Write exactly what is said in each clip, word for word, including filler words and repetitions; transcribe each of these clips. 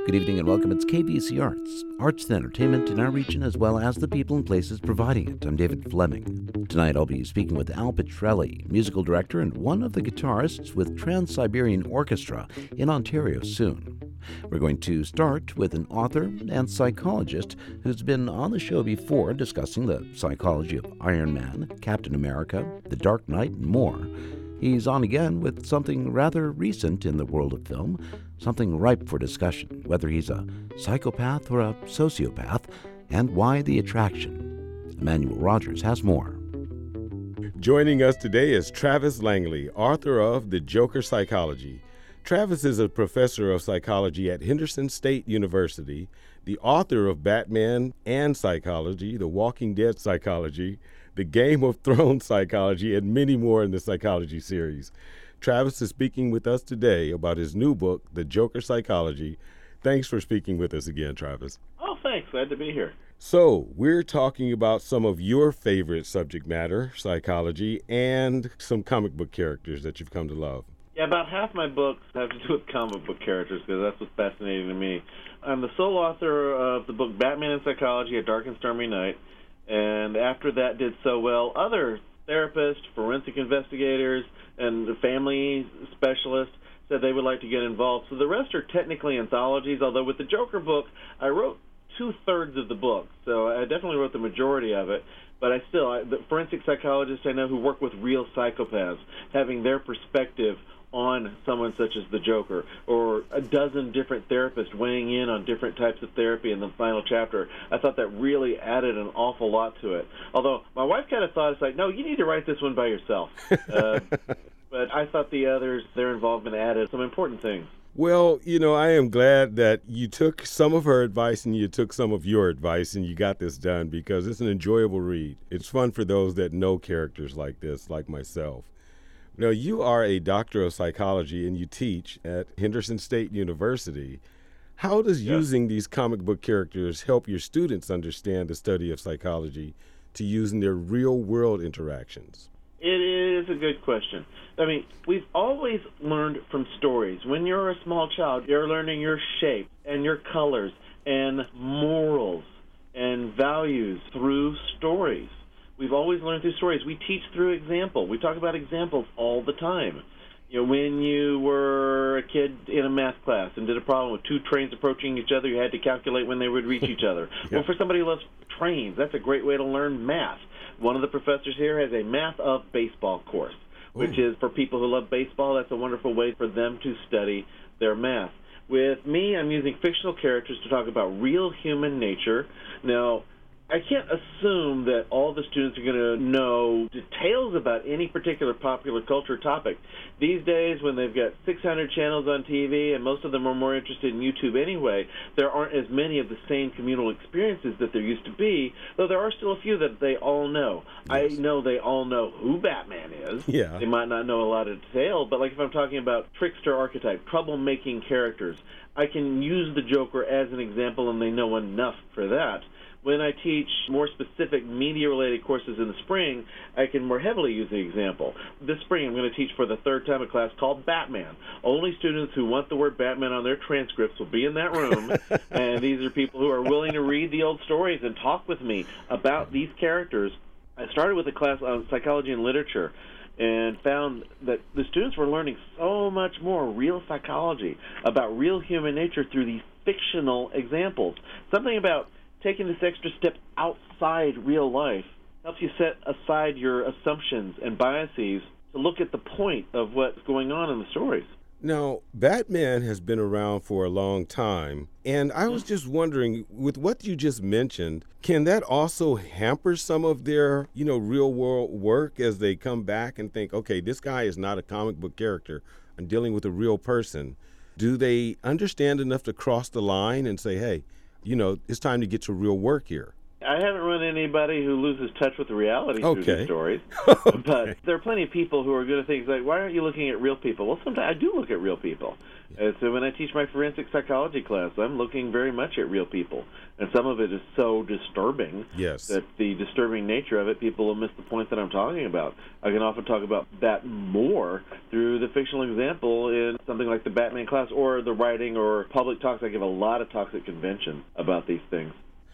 Good evening and welcome. It's K V C Arts, arts and entertainment in our region as well as the people and places providing it. I'm David Fleming. Tonight I'll be speaking with Al Petrelli, musical director and one of the guitarists with Trans-Siberian Orchestra in Ontario soon. We're going to start with an author and psychologist who's been on the show before discussing the psychology of Iron Man, Captain America, The Dark Knight, and more. He's on again with something rather recent in the world of film, something ripe for discussion, whether he's a psychopath or a sociopath, and why the attraction. Emmanuel Rogers has more. Joining us today is Travis Langley, author of The Joker Psychology. Travis is a professor of psychology at Henderson State University, the author of Batman and Psychology, The Walking Dead Psychology, The Game of Thrones Psychology, and many more in the psychology series. Travis is speaking with us today about his new book, The Joker Psychology. Thanks for speaking with us again, Travis. Oh, thanks. Glad to be here. So, we're talking about some of your favorite subject matter, psychology, and some comic book characters that you've come to love. Yeah, about half my books have to do with comic book characters because that's what's fascinating to me. I'm the sole author of the book Batman and Psychology, A Dark and Stormy Night. And after that did so well, other therapists, forensic investigators, and the family specialists said they would like to get involved. So the rest are technically anthologies, although with the Joker book, I wrote two-thirds of the book. So I definitely wrote the majority of it. But I still, I, the forensic psychologists I know who work with real psychopaths, having their perspective on someone such as the Joker, or a dozen different therapists weighing in on different types of therapy in the final chapter. I thought that really added an awful lot to it. Although my wife kind of thought, it's like, no, you need to write this one by yourself. Uh, but I thought the others, their involvement added some important things. Well, you know, I am glad that you took some of her advice and you took some of your advice and you got this done because it's an enjoyable read. It's fun for those that know characters like this, like myself. Now, you are a doctor of psychology and you teach at Henderson State University. How does Yeah. using these comic book characters help your students understand the study of psychology to use in their real-world interactions? It is a good question. I mean, we've always learned from stories. When you're a small child, you're learning your shape and your colors and morals and values through stories. We've always learned through stories. We teach through example. We talk about examples all the time. You know, when you were a kid in a math class and did a problem with two trains approaching each other, you had to calculate when they would reach each other. Yeah. Well, for somebody who loves trains, that's a great way to learn math. One of the professors here has a math of baseball course, which Ooh. is for people who love baseball. That's a wonderful way for them to study their math. With me, I'm using fictional characters to talk about real human nature. Now, I can't assume that all the students are going to know details about any particular popular culture topic. These days, when they've got six hundred channels on T V, and most of them are more interested in YouTube anyway, there aren't as many of the same communal experiences that there used to be, though there are still a few that they all know. Yes. I know they all know who Batman is. Yeah. They might not know a lot of detail, but like if I'm talking about trickster archetype, troublemaking characters, I can use the Joker as an example, and they know enough for that. When I teach more specific media-related courses in the spring, I can more heavily use the example. This spring, I'm going to teach for the third time a class called Batman. Only students who want the word Batman on their transcripts will be in that room, and these are people who are willing to read the old stories and talk with me about these characters. I started with a class on psychology and literature and found that the students were learning so much more real psychology about real human nature through these fictional examples. Something about taking this extra step outside real life helps you set aside your assumptions and biases to look at the point of what's going on in the stories. Now, Batman has been around for a long time, and I was just wondering, with what you just mentioned, can that also hamper some of their, you know, real-world work as they come back and think, okay, this guy is not a comic book character, I'm dealing with a real person. Do they understand enough to cross the line and say, hey, you know, it's time to get to real work here? I haven't run into anybody who loses touch with the reality Okay. through these stories. Okay. But there are plenty of people who are good at things like, why aren't you looking at real people? Well, sometimes I do look at real people. And so when I teach my forensic psychology class, I'm looking very much at real people. And some of it is so disturbing Yes. that the disturbing nature of it, people will miss the point that I'm talking about. I can often talk about that more through the fictional example in something like the Batman class or the writing or public talks. I give a lot of talks at conventions about these things.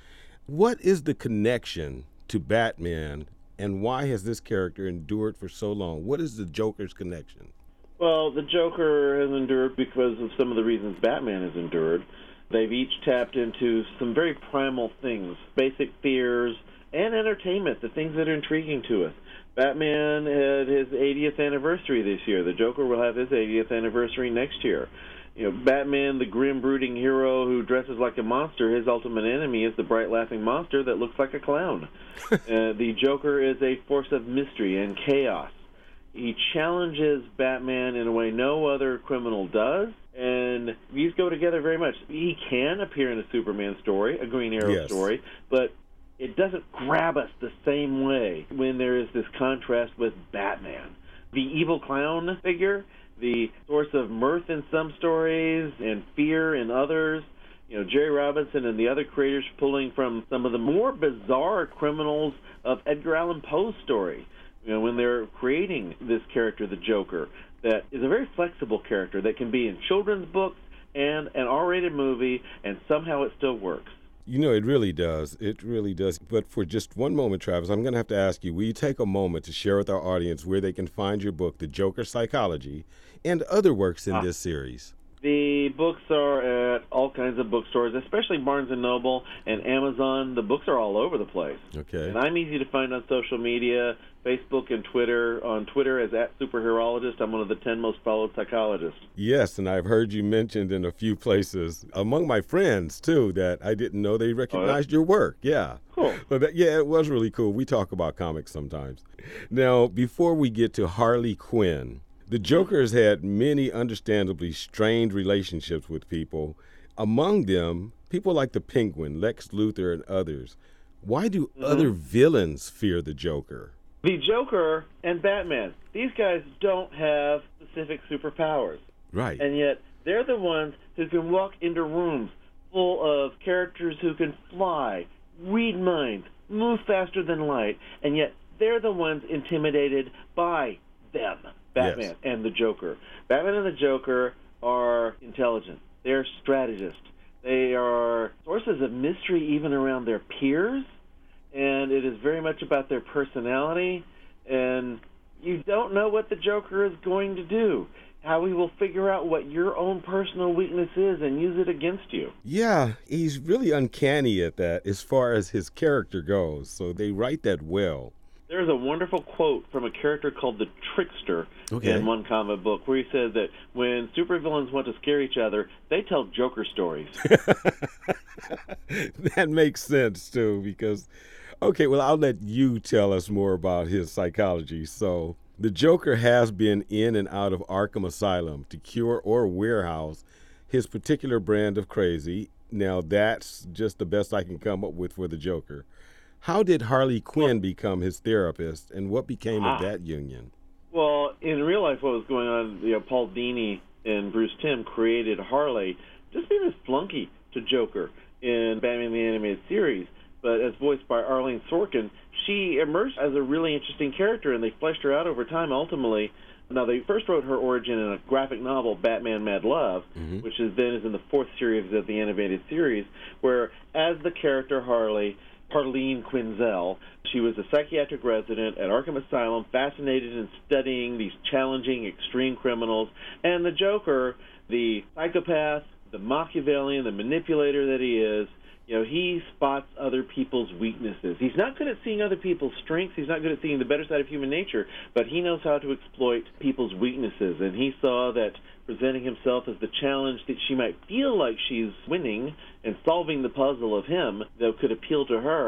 What is the connection to Batman, and why has this character endured for so long? What is the Joker's connection? Well, the Joker has endured because of some of the reasons Batman has endured. They've each tapped into some very primal things, basic fears, and entertainment, the things that are intriguing to us. Batman had his eightieth anniversary this year. The Joker will have his eightieth anniversary next year. You know, Batman, the grim, brooding hero who dresses like a monster, his ultimate enemy is the bright, laughing monster that looks like a clown. uh, the Joker is a force of mystery and chaos. He challenges Batman in a way no other criminal does, and these go together very much. He can appear in a Superman story, a Green Arrow Yes. story, but it doesn't grab us the same way when there is this contrast with Batman. The evil clown figure, the source of mirth in some stories and fear in others. You know, Jerry Robinson and the other creators pulling from some of the more bizarre criminals of Edgar Allan Poe's story. You know, when they're creating this character, the Joker, that is a very flexible character that can be in children's books and an R-rated movie, and somehow it still works. You know, it really does. It really does. But for just one moment, Travis, I'm going to have to ask you, will you take a moment to share with our audience where they can find your book, The Joker Psychology, and other works in Ah. this series? The books are at all kinds of bookstores, especially Barnes and Noble and Amazon. The books are all over the place. Okay. And I'm easy to find on social media, Facebook and Twitter. On Twitter as at Superherologist. I'm one of the ten most followed psychologists. Yes, and I've heard you mentioned in a few places, among my friends, too, that I didn't know they recognized your work. Yeah. Cool. But that, yeah, it was really cool. We talk about comics sometimes. Now, before we get to Harley Quinn, the Joker has had many understandably strained relationships with people, among them people like the Penguin, Lex Luthor, and others. Why do Mm-hmm. other villains fear the Joker? The Joker and Batman, these guys don't have specific superpowers. Right. And yet they're the ones who can walk into rooms full of characters who can fly, read minds, move faster than light, and yet they're the ones intimidated by them. Batman Yes. and the Joker. Batman and the Joker are intelligent. They're strategists. They are sources of mystery even around their peers, and it is very much about their personality, and you don't know what the Joker is going to do, how he will figure out what your own personal weakness is and use it against you. Yeah, he's really uncanny at that as far as his character goes, so they write that well. There's a wonderful quote from a character called the Trickster Okay. in one comic book where he says that when supervillains want to scare each other, they tell Joker stories. That makes sense, too, because, okay, well, I'll let you tell us more about his psychology. So, the Joker has been in and out of Arkham Asylum to cure or warehouse his particular brand of crazy. Now, that's just the best I can come up with for the Joker. How did Harley Quinn become his therapist, and what became Ah. of that union? Well, in real life, what was going on, you know, Paul Dini and Bruce Timm created Harley just being a flunky to Joker in Batman the Animated Series. But as voiced by Arlene Sorkin, she emerged as a really interesting character, and they fleshed her out over time ultimately. Now, they first wrote her origin in a graphic novel, Batman Mad Love, Mhm. which is then is in the fourth series of the animated series, where as the character Harley, Harleen Quinzel, she was a psychiatric resident at Arkham Asylum, fascinated in studying these challenging, extreme criminals. And the Joker, the psychopath, the Machiavellian, the manipulator that he is, you know, he spots other people's weaknesses. He's not good at seeing other people's strengths. He's not good at seeing the better side of human nature, but he knows how to exploit people's weaknesses. And he saw that presenting himself as the challenge that she might feel like she's winning and solving the puzzle of him that could appeal to her,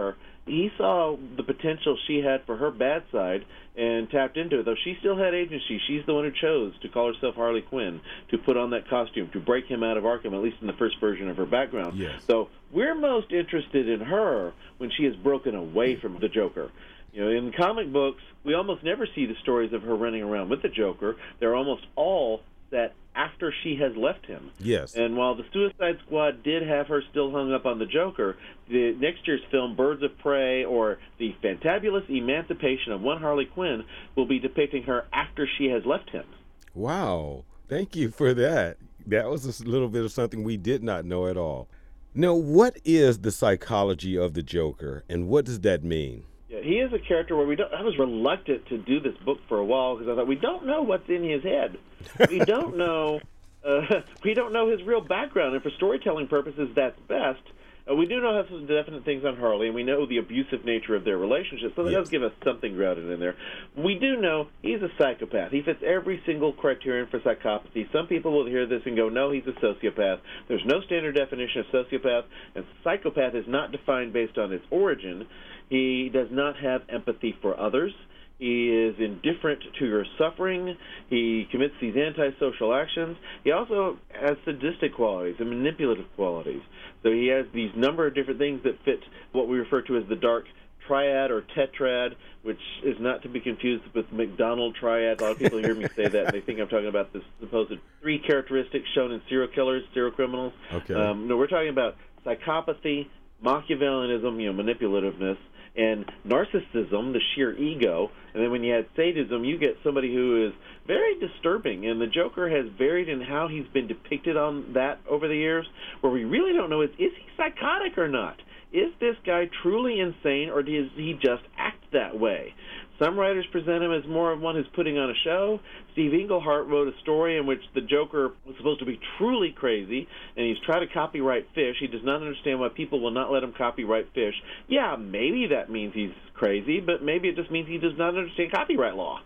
He saw the potential she had for her bad side and tapped into it, though she still had agency. She's the one who chose to call herself Harley Quinn, to put on that costume, to break him out of Arkham, at least in the first version of her background. Yes. So we're most interested in her when she has broken away from the Joker. You know, in comic books, we almost never see the stories of her running around with the Joker. They're almost all set after she has left him. Yes. And while the Suicide Squad did have her still hung up on the Joker, the next year's film, Birds of Prey, or The Fantabulous Emancipation of One Harley Quinn, will be depicting her after she has left him. Wow. Thank you for that. That was a little bit of something we did not know at all. Now, what is the psychology of the Joker, and what does that mean? Yeah, he is a character where we don't. I was reluctant to do this book for a while because I thought we don't know what's in his head. We don't know. Uh, we don't know his real background, and for storytelling purposes, that's best. Uh, we do know some definite things on Harley, and we know the abusive nature of their relationship, so that Yes. does give us something grounded in there. We do know he's a psychopath. He fits every single criterion for psychopathy. Some people will hear this and go, no, he's a sociopath. There's no standard definition of sociopath, and psychopath is not defined based on its origin. He does not have empathy for others. He is indifferent to your suffering. He commits these antisocial actions. He also has sadistic qualities and manipulative qualities. So he has these number of different things that fit what we refer to as the dark triad or tetrad, which is not to be confused with McDonald triad. A lot of people hear me say that, and they think I'm talking about the supposed three characteristics shown in serial killers, serial criminals. Okay. Um, no, we're talking about psychopathy, Machiavellianism, you know, manipulativeness, and narcissism, the sheer ego. And then when you add sadism, you get somebody who is very disturbing. And the Joker has varied in how he's been depicted on that over the years, where we really don't know is, is he psychotic or not? Is this guy truly insane, or does he just act that way? Some writers present him as more of one who's putting on a show. Steve Englehart wrote a story in which the Joker was supposed to be truly crazy, and he's trying to copyright Fish. He does not understand why people will not let him copyright Fish. Yeah, maybe that means he's crazy, but maybe it just means he does not understand copyright law.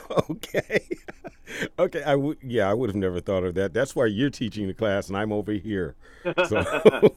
Okay. Okay. I w- yeah, I would have never thought of that. That's why you're teaching the class, and I'm over here. So,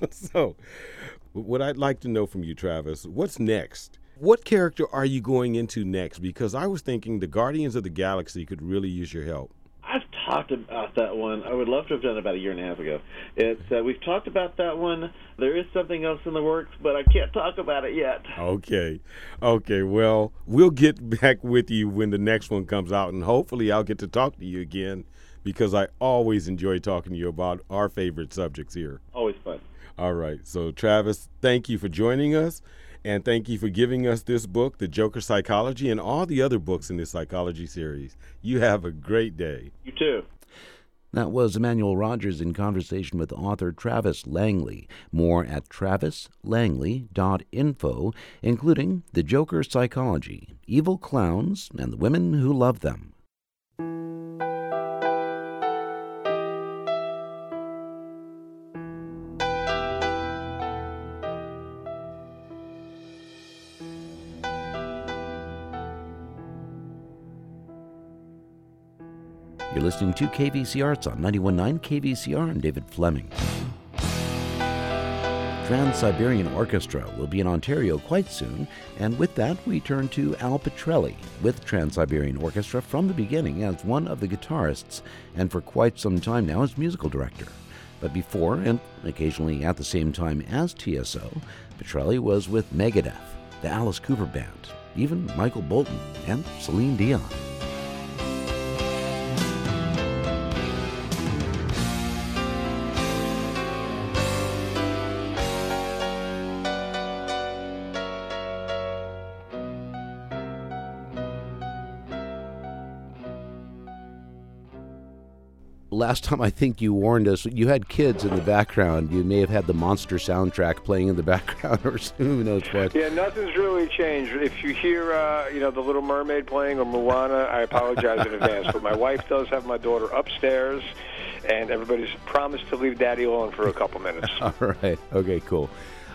so what I'd like to know from you, Travis, what's next? What character are you going into next? Because I was thinking the Guardians of the Galaxy could really use your help. I've talked about that one. I would love to have done it about a year and a half ago. It's uh, we've talked about that one. There is something else in the works, but I can't talk about it yet. Okay. Okay. Well, we'll get back with you when the next one comes out, and hopefully I'll get to talk to you again, because I always enjoy talking to you about our favorite subjects here. Always fun. All right. So, Travis, thank you for joining us. And thank you for giving us this book, The Joker Psychology, and all the other books in this psychology series. You have a great day. You too. That was Emmanuel Rogers in conversation with author Travis Langley. More at travis langley dot info, including The Joker Psychology, Evil Clowns, and the Women Who Love Them. You're listening to K V C Arts on ninety-one point nine K V C R. I'm David Fleming. Trans-Siberian Orchestra will be in Ontario quite soon, and with that we turn to Al Pitrelli with Trans-Siberian Orchestra from the beginning as one of the guitarists, and for quite some time now as musical director. But before, and occasionally at the same time as T S O, Pitrelli was with Megadeth, the Alice Cooper Band, even Michael Bolton and Celine Dion. Last time I think you warned us, you had kids in the background. You may have had the Monster soundtrack playing in the background, or who knows what. Yeah, nothing's really changed. If you hear, uh, you know, The Little Mermaid playing or Moana, I apologize in advance. But my wife does have my daughter upstairs, and everybody's promised to leave Daddy alone for a couple minutes. All right. Okay, cool.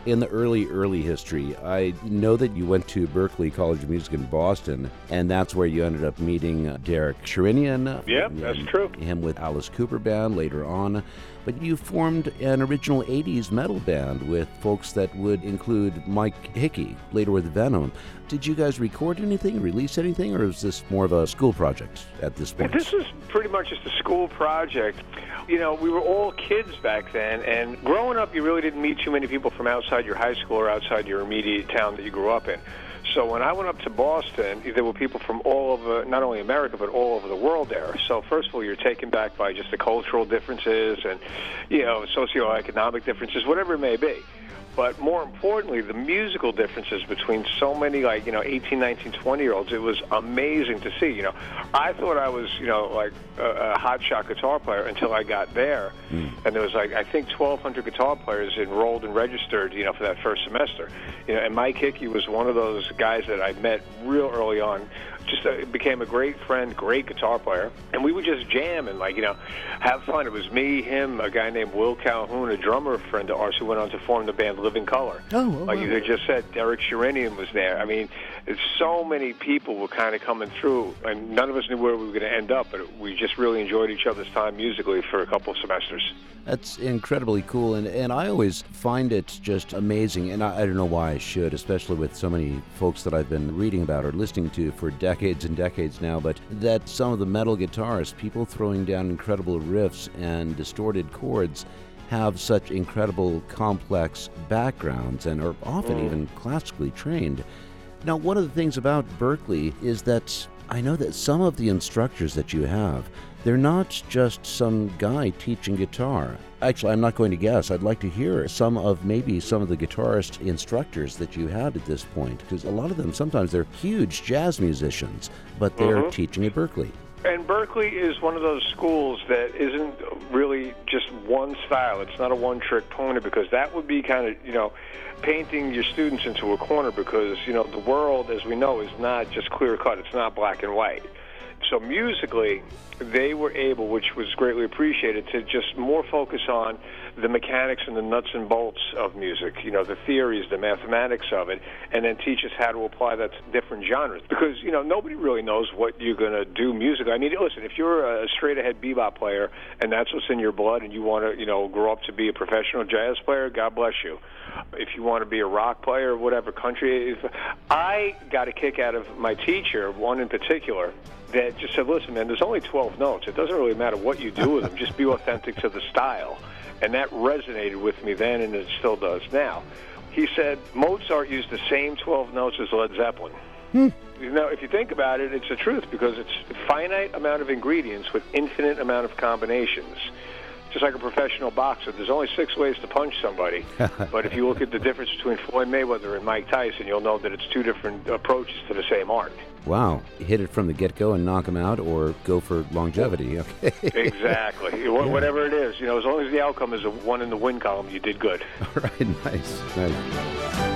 in the early, early history, I know that you went to Berklee College of Music in Boston, and that's where you ended up meeting uh, Derek Sherinian. Yeah, that's true. Him with Alice Cooper Band later on. But you formed an original eighties metal band with folks that would include Mike Hickey, later with Venom. Did you guys record anything, release anything, or is this more of a school project at this point? This is pretty much just a school project. You know, we were all kids back then, and growing up, you really didn't meet too many people from outside your high school or outside your immediate town that you grew up in. So when I went up to Boston, there were people from all over, not only America, but all over the world there. So first of all, you're taken back by just the cultural differences and, you know, socioeconomic differences, whatever it may be. But more importantly, the musical differences between so many, like, you know, eighteen, nineteen, twenty-year-olds, it was amazing to see. You know, I thought I was, you know, like a, a hotshot guitar player until I got there. Mm. And there was, like, I think twelve hundred guitar players enrolled and registered, you know, for that first semester. You know, and Mike Hickey was one of those guys that I met real early on. Just uh, became a great friend, great guitar player, and we would just jam and, like, you know, have fun. It was me, him, a guy named Will Calhoun, a drummer friend of ours who went on to form the band Living Color. Oh, oh like wow. you had just said, Derek Sherinian was there. I mean, it's so many people were kind of coming through, and none of us knew where we were going to end up, but we just really enjoyed each other's time musically for a couple of semesters. That's incredibly cool, and, and I always find it just amazing, and I, I don't know why I should, especially with so many folks that I've been reading about or listening to for decades and decades now, but that some of the metal guitarists, people throwing down incredible riffs and distorted chords, have such incredible complex backgrounds and are often mm. even classically trained. Now, one of the things about Berklee is that I know that some of the instructors that you have, they're not just some guy teaching guitar. Actually, I'm not going to guess. I'd like to hear some of maybe some of the guitarist instructors that you had at this point, because a lot of them, sometimes they're huge jazz musicians, but they're mm-hmm. teaching at Berklee. And Berklee is one of those schools that isn't really just one style. It's not a one-trick pony, because that would be kind of, you know, painting your students into a corner, because, you know, the world, as we know, is not just clear-cut. It's not black and white. So musically, they were able, which was greatly appreciated, to just more focus on the mechanics and the nuts and bolts of music, you know, the theories, the mathematics of it, and then teach us how to apply that to different genres. Because, you know, nobody really knows what you're going to do musically. I mean, listen, if you're a straight-ahead bebop player and that's what's in your blood and you want to, you know, grow up to be a professional jazz player, God bless you. If you want to be a rock player, whatever country, if, I got a kick out of my teacher, one in particular, that just said, listen, man, there's only twelve notes. It doesn't really matter what you do with them. Just be authentic to the style. And that resonated with me then, and it still does now. He said Mozart used the same twelve notes as Led Zeppelin. Hmm. You know, if you think about it, it's the truth, because it's a finite amount of ingredients with infinite amount of combinations. Just like a professional boxer, there's only six ways to punch somebody. But if you look at the difference between Floyd Mayweather and Mike Tyson, you'll know that it's two different approaches to the same art. Wow. Hit it from the get-go and knock them out, or go for longevity. Okay. Exactly. Yeah. Whatever it is. You know, as long as the outcome is a one in the win column, you did good. All right. Nice. Nice.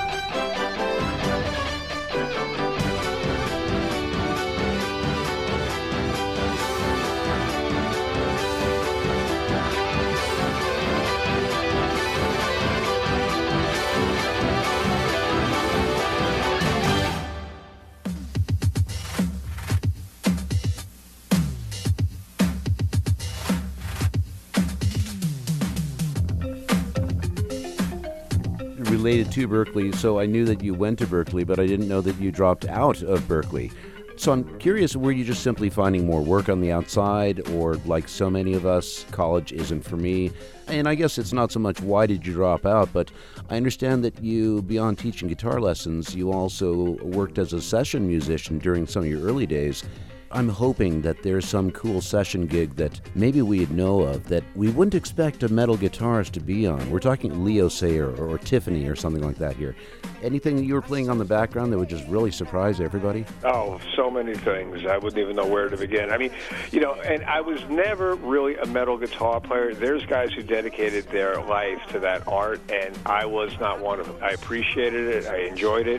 Related to Berklee, so I knew that you went to Berklee, but I didn't know that you dropped out of Berklee. So I'm curious, were you just simply finding more work on the outside, or like so many of us, college isn't for me? And I guess it's not so much why did you drop out, but I understand that you, beyond teaching guitar lessons, you also worked as a session musician during some of your early days. I'm hoping that there's some cool session gig that maybe we'd know of that we wouldn't expect a metal guitarist to be on. We're talking Leo Sayer or, or Tiffany or something like that here. Anything that you were playing on the background that would just really surprise everybody? Oh, so many things. I wouldn't even know where to begin. I mean, you know, and I was never really a metal guitar player. There's guys who dedicated their life to that art, and I was not one of them. I appreciated it. I enjoyed it.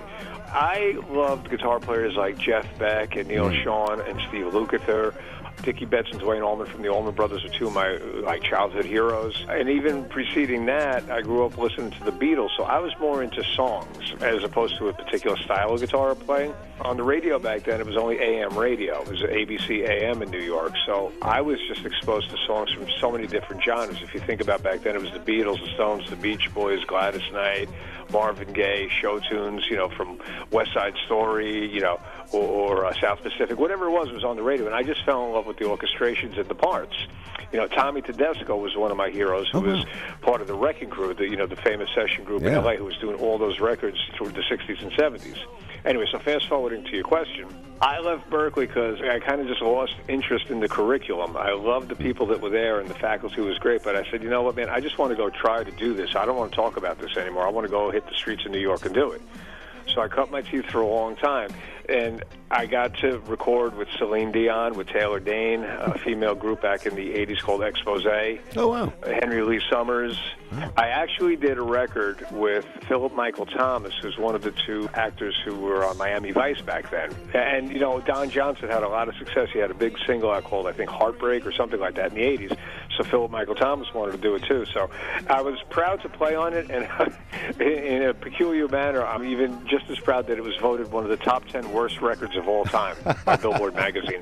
I loved guitar players like Jeff Beck and Neil Mm. Schon and Steve Lukather. Dickie Betts and Dwayne Allman from the Allman Brothers are two of my like childhood heroes. And even preceding that, I grew up listening to the Beatles, so I was more into songs as opposed to a particular style of guitar playing. On the radio back then, it was only A M radio. It was A B C A M in New York, so I was just exposed to songs from so many different genres. If you think about back then, it was the Beatles, the Stones, the Beach Boys, Gladys Knight, Marvin Gaye, show tunes, you know, from West Side Story, you know, or, or uh, South Pacific, whatever it was was on the radio, and I just fell in love with the orchestrations and the parts. You know, Tommy Tedesco was one of my heroes, who Oh, wow. was part of the Wrecking Crew, the, you know, the famous session group in Yeah. L A, who was doing all those records through the sixties and seventies. Anyway, so fast forwarding to your question, I left Berkeley because I kind of just lost interest in the curriculum. I loved the people that were there, and the faculty was great, but I said, you know what, man, I just want to go try to do this. I don't want to talk about this anymore. I want to go hit the streets of New York and do it. So I cut my teeth for a long time, and I got to record with Celine Dion, with Taylor Dane, a female group back in the eighties called Expose, Oh, wow. Henry Lee Summers. I actually did a record with Philip Michael Thomas, who's one of the two actors who were on Miami Vice back then. And, you know, Don Johnson had a lot of success. He had a big single out called, I think, Heartbreak or something like that in the eighties. So Philip Michael Thomas wanted to do it, too. So I was proud to play on it, and in a peculiar manner, I'm even just as proud that it was voted one of the top ten worst records of all time by Billboard magazine.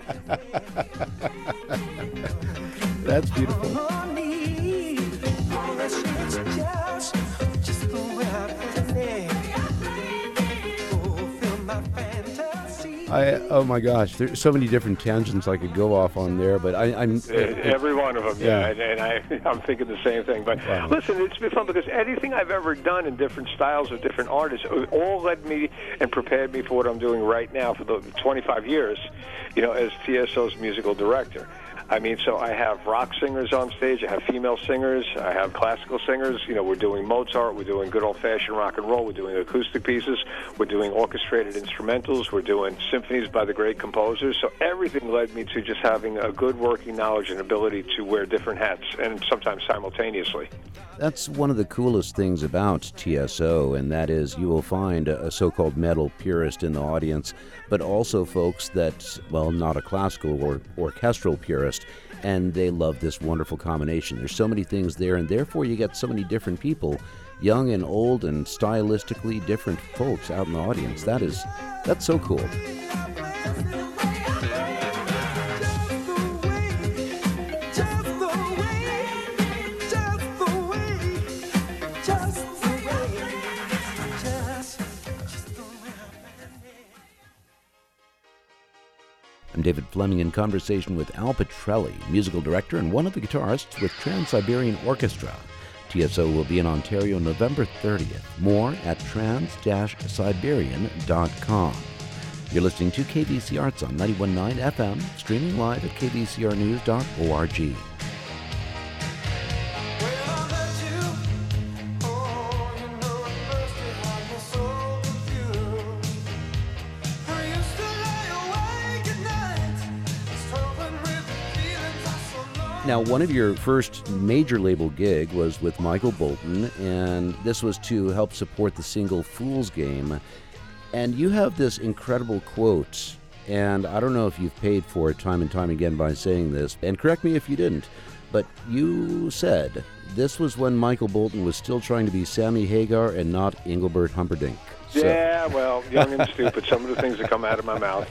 That's beautiful. I oh my gosh, there's so many different tangents I could go off on there, but I, I'm Uh, Every one of them, yeah, Yeah. and, and I, I'm thinking the same thing. But Wow. listen, it's been fun because anything I've ever done in different styles or different artists all led me and prepared me for what I'm doing right now for the twenty-five years, you know, as T S O's musical director. I mean, so I have rock singers on stage, I have female singers, I have classical singers. You know, we're doing Mozart, we're doing good old-fashioned rock and roll, we're doing acoustic pieces, we're doing orchestrated instrumentals, we're doing symphonies by the great composers. So everything led me to just having a good working knowledge and ability to wear different hats, and sometimes simultaneously. That's one of the coolest things about T S O, and that is you will find a so-called metal purist in the audience, but also folks that, well, not a classical or orchestral purist, and they love this wonderful combination. There's so many things there, and therefore you get so many different people, young and old and stylistically different folks out in the audience. That is, that's so cool. I'm David Fleming in conversation with Al Pitrelli, musical director and one of the guitarists with Trans-Siberian Orchestra. T S O will be in Ontario November thirtieth. More at trans dash siberian dot com. You're listening to K B C Arts on ninety-one point nine F M, streaming live at k b c r news dot org. Now, one of your first major label gig was with Michael Bolton, and this was to help support the single Fool's Game. And you have this incredible quote, and I don't know if you've paid for it time and time again by saying this, and correct me if you didn't, but you said this was when Michael Bolton was still trying to be Sammy Hagar and not Engelbert Humperdinck. So- Yeah, well, young and stupid, some of the things that come out of my mouth.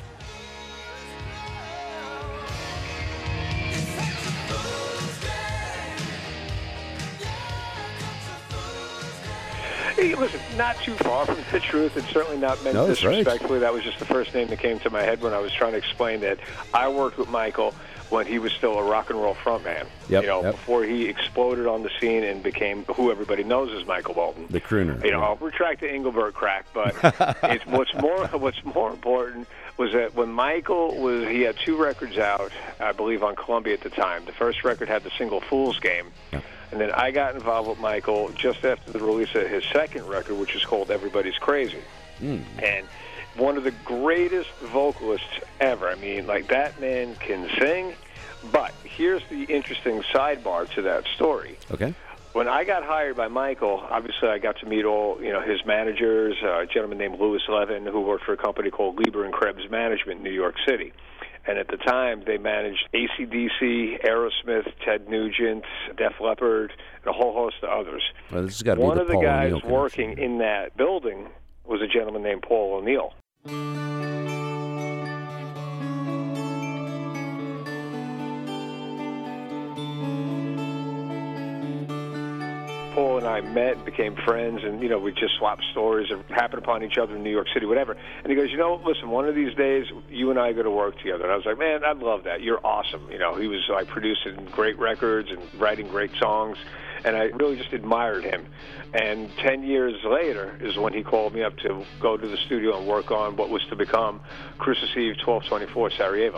Hey, listen, not too far from the truth. It's certainly not meant No, that's right. disrespectfully. That was just the first name that came to my head when I was trying to explain that I worked with Michael when he was still a rock and roll frontman. Yep, you know, yep. before he exploded on the scene and became who everybody knows as Michael Bolton. The crooner. You know, I'll retract the Engelbert crack, but it's what's more what's more important was that when Michael was, he had two records out, I believe, on Columbia at the time. The first record had the single Fool's Game. Yeah. And then I got involved with Michael just after the release of his second record, which is called Everybody's Crazy. Mm. And one of the greatest vocalists ever. I mean, like, that man can sing. But here's the interesting sidebar to that story. Okay. When I got hired by Michael, obviously I got to meet all, you know, his managers, uh, a gentleman named Louis Levin, who worked for a company called Lieber and Krebs Management in New York City. And at the time, they managed A C D C, Aerosmith, Ted Nugent, Def Leppard, and a whole host of others. Well, this has got to One be the of the Paul guys O'Neill working connection. in that building was a gentleman named Paul O'Neill. Paul and I met, became friends, and, you know, we just swapped stories and happened upon each other in New York City, whatever. And he goes, you know, listen, one of these days, you and I are going to work together. And I was like, man, I'd love that. You're awesome. You know, he was, like, producing great records and writing great songs, and I really just admired him. And ten years later is when he called me up to go to the studio and work on what was to become Christmas Eve twelve twenty-four Sarajevo.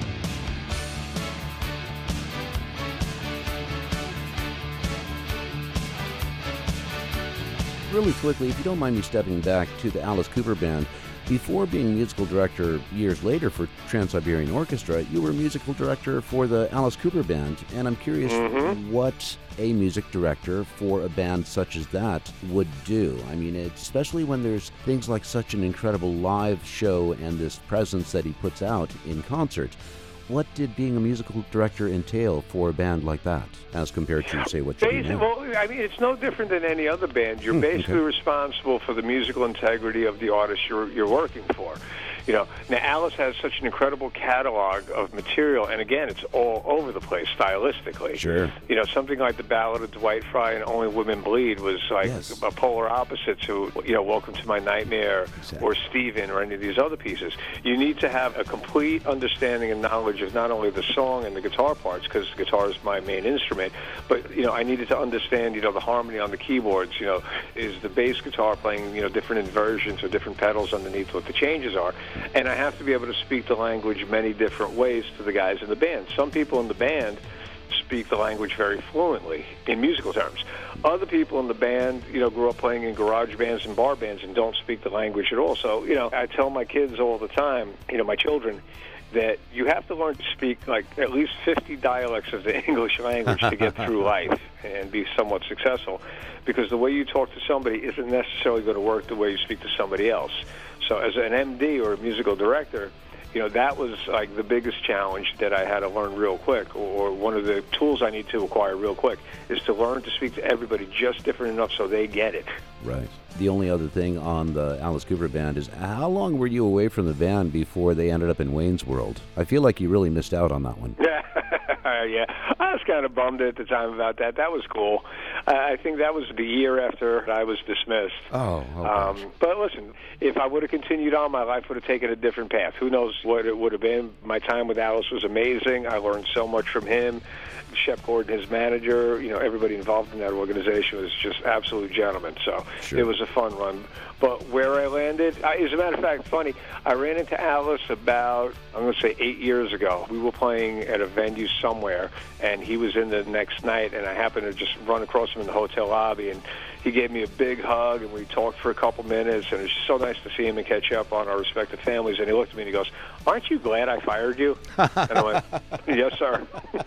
Really quickly, if you don't mind me stepping back to the Alice Cooper Band, before being musical director years later for Trans-Siberian Orchestra, you were musical director for the Alice Cooper Band, and I'm curious Mm-hmm. what a music director for a band such as that would do. I mean, it's, especially when there's things like such an incredible live show and this presence that he puts out in concert. What did being a musical director entail for a band like that, as compared to, say, what you do Basically, now? well, I mean, it's no different than any other band. You're Hmm, basically okay. responsible for the musical integrity of the artist you're, you're working for. You know, now Alice has such an incredible catalog of material, and again, it's all over the place stylistically. Sure. You know, something like the Ballad of Dwight Fry and Only Women Bleed was like Yes. a polar opposite to, you know, Welcome to My Nightmare Exactly. or Stephen or any of these other pieces. You need to have a complete understanding and knowledge of not only the song and the guitar parts, because guitar is my main instrument, but, you know, I needed to understand, you know, the harmony on the keyboards. You know, is the bass guitar playing, you know, different inversions or different pedals underneath what the changes are. And I have to be able to speak the language many different ways to the guys in the band. Some people in the band speak the language very fluently in musical terms. Other people in the band, you know, grew up playing in garage bands and bar bands and don't speak the language at all. So, you know, I tell my kids all the time, you know, my children, that you have to learn to speak like at least fifty dialects of the English language to get through life and be somewhat successful, because the way you talk to somebody isn't necessarily going to work the way you speak to somebody else. So as an M D or a musical director, you know, that was like the biggest challenge that I had to learn real quick, or one of the tools I need to acquire real quick, is to learn to speak to everybody just different enough so they get it. Right. The only other thing on the Alice Cooper Band is, how long were you away from the band before they ended up in Wayne's World? I feel like you really missed out on that one. Yeah, yeah. I was kind of bummed at the time about that. That was cool. Uh, I think that was the year after I was dismissed. Oh, oh Um, gosh. but listen, if I would have continued on, my life would have taken a different path. Who knows what it would have been. My time with Alice was amazing. I learned so much from him. Shep Gordon, his manager, you know, everybody involved in that organization was just absolute gentlemen. So Sure. it was a fun run. But where I landed, I, as a matter of fact, funny, I ran into Alice about, I'm going to say eight years ago. We were playing at a venue somewhere, and he was in the next night, and I happened to just run across him in the hotel lobby, and he gave me a big hug, and we talked for a couple minutes, and it was just so nice to see him and catch up on our respective families. And he looked at me and he goes, "Aren't you glad I fired you?" And I went, "Yes, sir."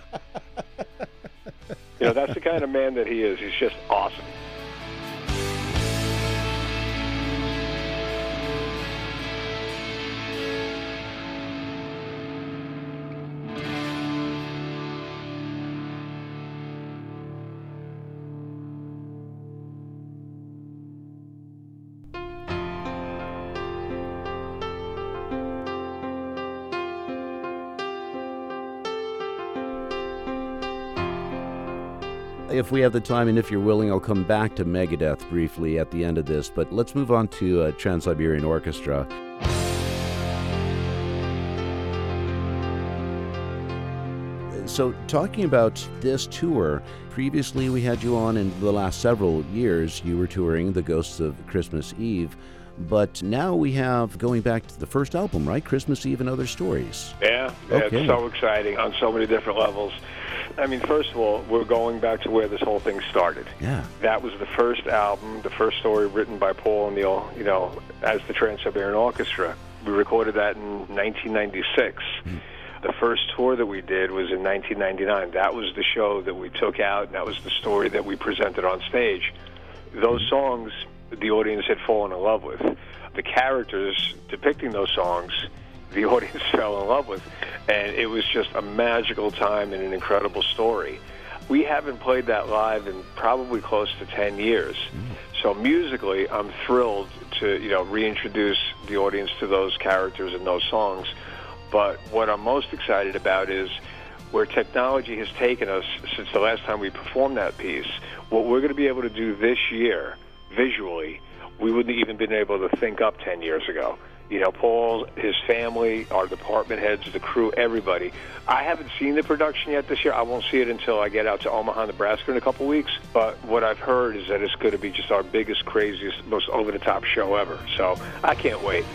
You know, that's the kind of man that he is. He's just awesome. If we have the time and if you're willing, I'll come back to Megadeth briefly at the end of this, but let's move on to uh, Trans-Siberian Orchestra. So talking about this tour, previously we had you on in the last several years, you were touring The Ghosts of Christmas Eve, but now we have, going back to the first album, right? Christmas Eve and Other Stories. Yeah, yeah, Okay. It's so exciting on so many different levels. I mean, first of all, we're going back to where this whole thing started. Yeah. That was the first album, the first story written by Paul O'Neill, you know, as the Trans-Siberian Orchestra. We recorded that in nineteen ninety-six. Mm. The first tour that we did was in nineteen ninety-nine. That was the show that we took out, and that was the story that we presented on stage. Those songs, the audience had fallen in love with. The characters depicting those songs, the audience fell in love with. And it was just a magical time and an incredible story. We haven't played that live in probably close to ten years. So musically, I'm thrilled to, you know, reintroduce the audience to those characters and those songs. But what I'm most excited about is where technology has taken us since the last time we performed that piece. What we're going to be able to do this year, visually, we wouldn't even been able to think up ten years ago. You know, Paul, his family, our department heads, the crew, everybody. I haven't seen the production yet this year. I won't see it until I get out to Omaha, Nebraska in a couple weeks. But what I've heard is that it's going to be just our biggest, craziest, most over-the-top show ever. So I can't wait.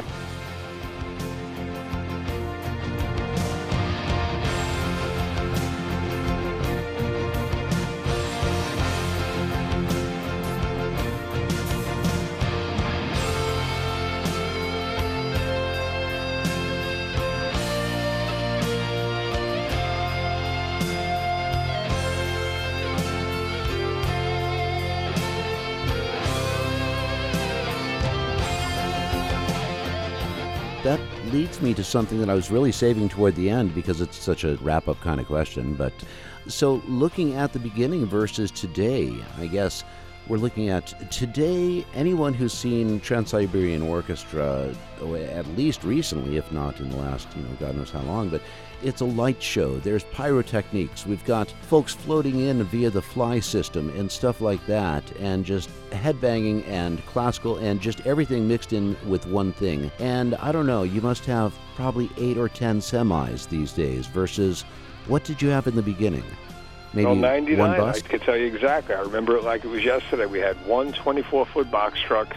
That leads me to something that I was really saving toward the end because it's such a wrap-up kind of question. But so looking at the beginning versus today, I guess we're looking at today, anyone who's seen Trans-Siberian Orchestra, at least recently, if not in the last, you know, God knows how long, but it's a light show. There's pyrotechniques. We've got folks floating in via the fly system and stuff like that, and just headbanging and classical and just everything mixed in with one thing. And I don't know, you must have probably eight or ten semis these days versus what did you have in the beginning? Maybe no, ninety-nine, one bus? I could tell you exactly. I remember it like it was yesterday. We had one twenty-four-foot box truck,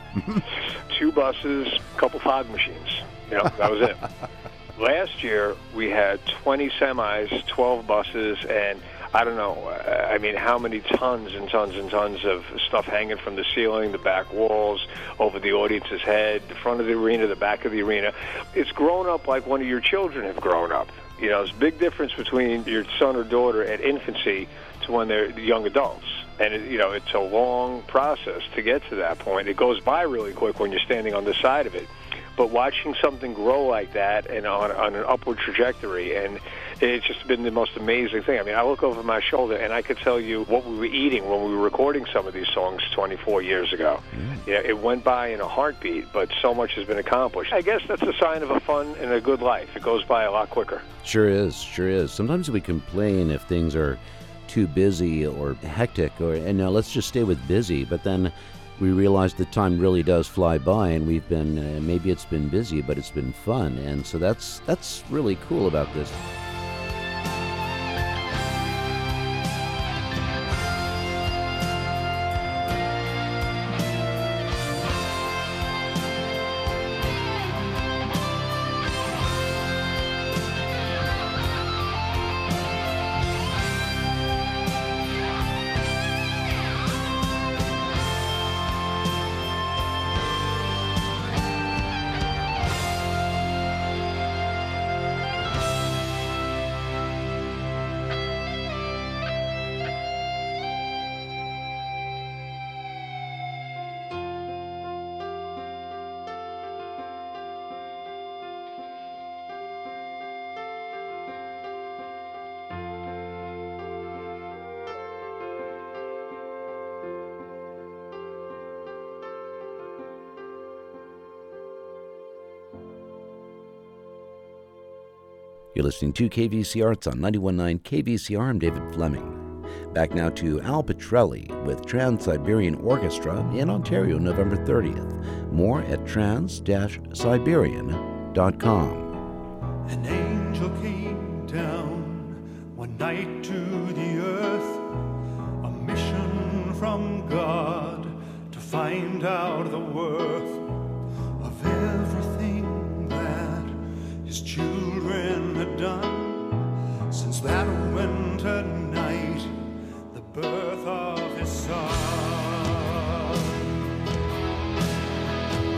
two buses, a couple fog machines. You know, that was it. Last year, we had twenty semis, twelve buses, and I don't know, I mean, how many tons and tons and tons of stuff hanging from the ceiling, the back walls, over the audience's head, the front of the arena, the back of the arena. It's grown up like one of your children have grown up. You know, there's a big difference between your son or daughter at infancy to when they're young adults. And, it, you know, it's a long process to get to that point. It goes by really quick when you're standing on the side of it. But watching something grow like that and on, on an upward trajectory, and it's just been the most amazing thing. I mean, I look over my shoulder, and I could tell you what we were eating when we were recording some of these songs twenty-four years ago. Mm. You know, it went by in a heartbeat, but so much has been accomplished. I guess that's a sign of a fun and a good life. It goes by a lot quicker. Sure is, sure is. Sometimes we complain if things are too busy or hectic, or and now let's just stay with busy, but then we realize the time really does fly by, and we've been uh, maybe it's been busy, but it's been fun, and so that's that's really cool about this. You're listening to K V C Arts on ninety-one point nine K V C R. I'm David Fleming. Back now to Al Pitrelli with Trans-Siberian Orchestra in Ontario, November thirtieth. More at trans dash siberian dot com. An angel came down one night to the earth, a mission from God to find out the worth of everything that his children had done since that winter night, the birth of his son.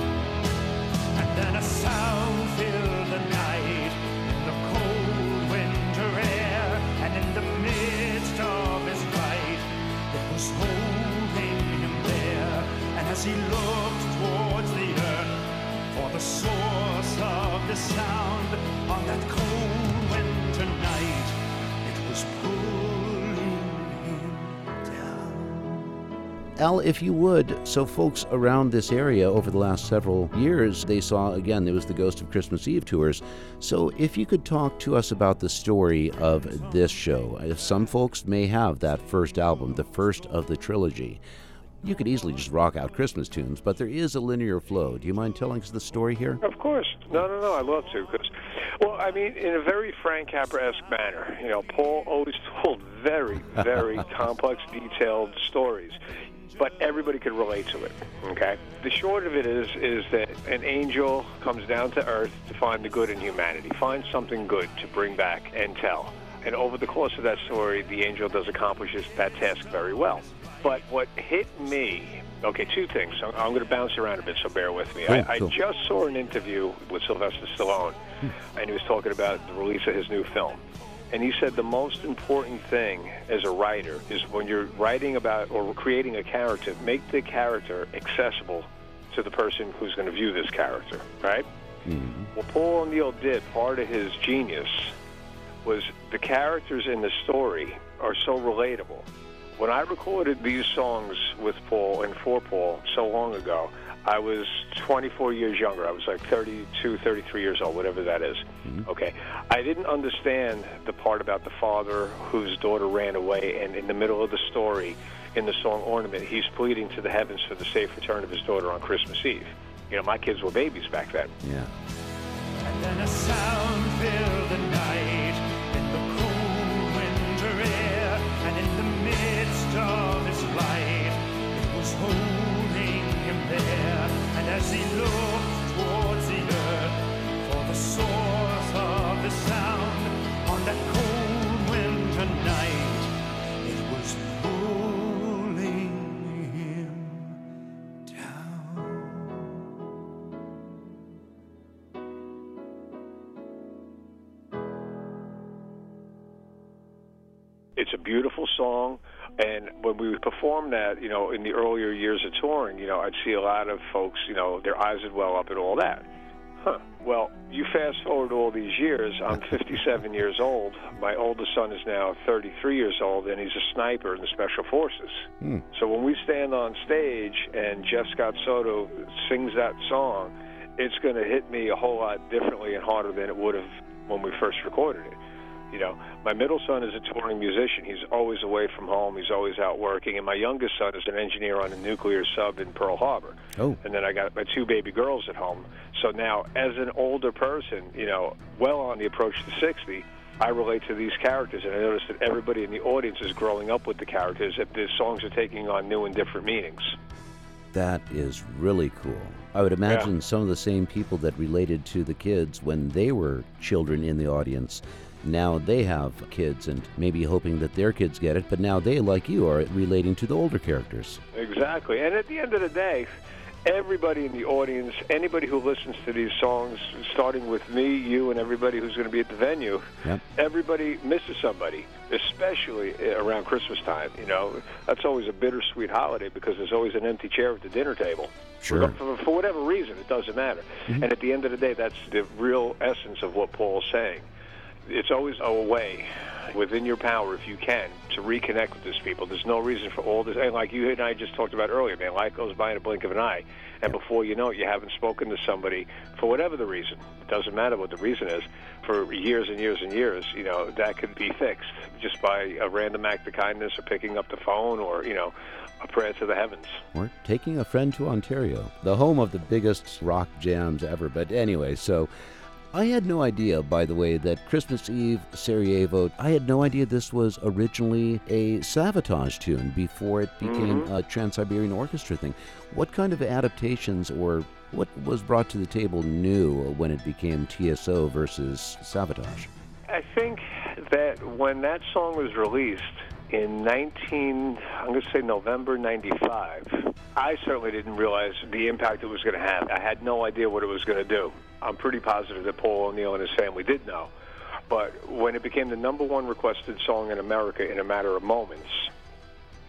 And then a sound filled the night, the cold wind that cold winter night, it was pulling him down. Al, if you would, so folks around this area over the last several years, they saw, again, there was the Ghost of Christmas Eve tours. So if you could talk to us about the story of this show. If some folks may have that first album, the first of the trilogy. You could easily just rock out Christmas tunes, but there is a linear flow. Do you mind telling us the story here? Of course. No, no, no, I'd love to. Cause, well, I mean, in a very Frank Capra-esque manner, you know, Paul always told very, very complex, detailed stories. But everybody could relate to it, okay? The short of it is is that an angel comes down to earth to find the good in humanity, find something good to bring back and tell. And over the course of that story, the angel does accomplish that task very well. But what hit me, okay, two things. I'm, I'm going to bounce around a bit, so bear with me. Cool, I, cool. I just saw an interview with Sylvester Stallone, and he was talking about the release of his new film. And he said the most important thing as a writer is when you're writing about or creating a character, make the character accessible to the person who's going to view this character, right? Mm-hmm. What Paul O'Neill did, part of his genius, was the characters in the story are so relatable. When I recorded these songs with Paul and for Paul so long ago, I was twenty-four years younger. I was like thirty-two, thirty-three years old, whatever that is. Mm-hmm. Okay. I didn't understand the part about the father whose daughter ran away, and in the middle of the story, in the song Ornament, he's pleading to the heavens for the safe return of his daughter on Christmas Eve. You know, my kids were babies back then. Yeah. And then a sound filled the night in the cool winter air, and in the midst of his life, it was holding him there. And as he looked towards the earth for the source of the sound, on that cold winter night, it was pulling him down. It's a beautiful song, and when we would perform that, you know, in the earlier years of touring, you know, I'd see a lot of folks, you know, their eyes would well up and all that. Huh. Well, you fast forward all these years, I'm fifty-seven years old. My oldest son is now thirty-three years old, and he's a sniper in the Special Forces. Hmm. So when we stand on stage and Jeff Scott Soto sings that song, it's going to hit me a whole lot differently and harder than it would have when we first recorded it. You know, my middle son is a touring musician. He's always away from home. He's always out working. And my youngest son is an engineer on a nuclear sub in Pearl Harbor. Oh. And then I got my two baby girls at home. So now, as an older person, you know, well on the approach to sixty, I relate to these characters. And I notice that everybody in the audience is growing up with the characters, that the songs are taking on new and different meanings. That is really cool. I would imagine Yeah. some of the same people that related to the kids when they were children in the audience, now they have kids and maybe hoping that their kids get it, but now they, like you, are relating to the older characters. Exactly. And at the end of the day, everybody in the audience, anybody who listens to these songs, starting with me, you, and everybody who's going to be at the venue, Yep. everybody misses somebody, especially around Christmas time. You know, that's always a bittersweet holiday because there's always an empty chair at the dinner table. Sure. For, for whatever reason, it doesn't matter. Mm-hmm. And at the end of the day, that's the real essence of what Paul's saying. It's always a way within your power, if you can, to reconnect with these people. There's no reason for all this. And like you and I just talked about earlier, man, life goes by in a blink of an eye. And before you know it, you haven't spoken to somebody for whatever the reason. It doesn't matter what the reason is. For years and years and years, you know, that could be fixed just by a random act of kindness or picking up the phone or, you know, a prayer to the heavens. Or taking a friend to Ontario, the home of the biggest rock jams ever. But anyway, so I had no idea, by the way, that Christmas Eve, Sarajevo, I had no idea this was originally a Savatage tune before it became Mm-hmm. a Trans-Siberian Orchestra thing. What kind of adaptations or what was brought to the table new when it became T S O versus Savatage? I think that when that song was released in nineteen, I'm going to say November ninety-five, I certainly didn't realize the impact it was going to have. I had no idea what it was going to do. I'm pretty positive that Paul O'Neill and his family did know. But when it became the number one requested song in America in a matter of moments,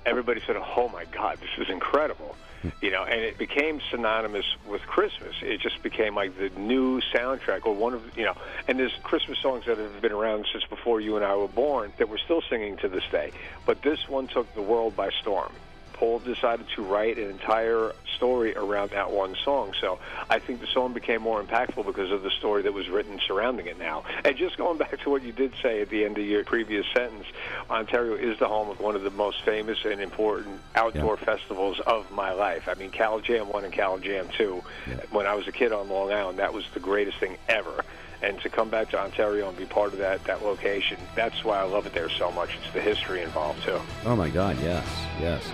everybody said, "Oh my God, this is incredible." You know, and it became synonymous with Christmas. It just became like the new soundtrack, or one of, you know, and there's Christmas songs that have been around since before you and I were born that we're still singing to this day. But this one took the world by storm. Paul decided to write an entire story around that one song. So I think the song became more impactful because of the story that was written surrounding it now. And just going back to what you did say at the end of your previous sentence, Ontario is the home of one of the most famous and important outdoor yeah. festivals of my life. I mean, Cal Jam one and Cal Jam two. Yeah. When I was a kid on Long Island, that was the greatest thing ever. And to come back to Ontario and be part of that, that location, that's why I love it there so much. It's the history involved, too. Oh, my God, yes, yes.